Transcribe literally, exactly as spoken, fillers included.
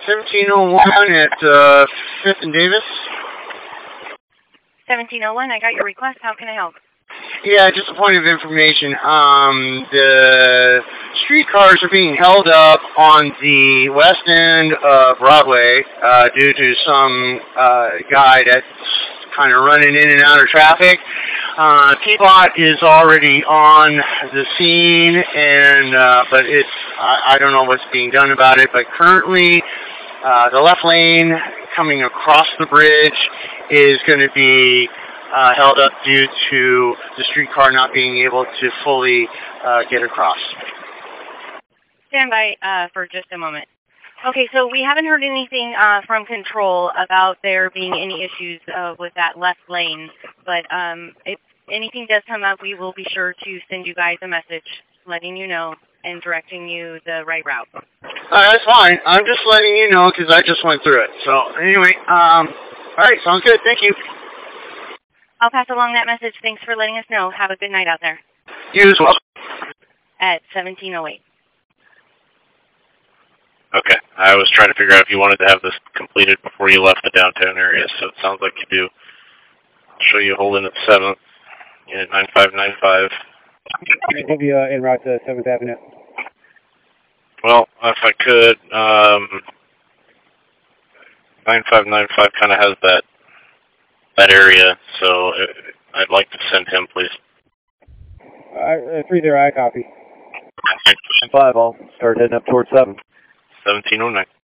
seventeen oh one at uh, fifth and Davis. seventeen oh one, I got your request. How can I help? Yeah, just a point of information. Um, the streetcars are being held up on the west end of Broadway uh, due to some uh, guy that's kind of running in and out of traffic. Uh, Peapod is already on the scene, and uh, but it's I, I don't know what's being done about it. But currently, uh, the left lane coming across the bridge is going to be uh, held up due to the streetcar not being able to fully uh, get across. Stand by uh, for just a moment. Okay, so we haven't heard anything uh, from control about there being any issues uh, with that left lane, but um, if anything does come up, we will be sure to send you guys a message letting you know and directing you the right route. Uh, that's fine. I'm just letting you know because I just went through it. So anyway, um, all right, sounds good. Thank you. I'll pass along that message. Thanks for letting us know. Have a good night out there. You as well. At seventeen oh eight. Okay. I was trying to figure out if you wanted to have this completed before you left the downtown area, so it sounds like you do. I'll show you holding at seventh, unit nine five nine five. I think you uh, en route to seventh Avenue. Well, if I could, um, nine five nine five kind of has that that area, so I'd like to send him, please. Uh, three zero, I copy. nine five, I'll start heading up towards seven. seventeen oh nine.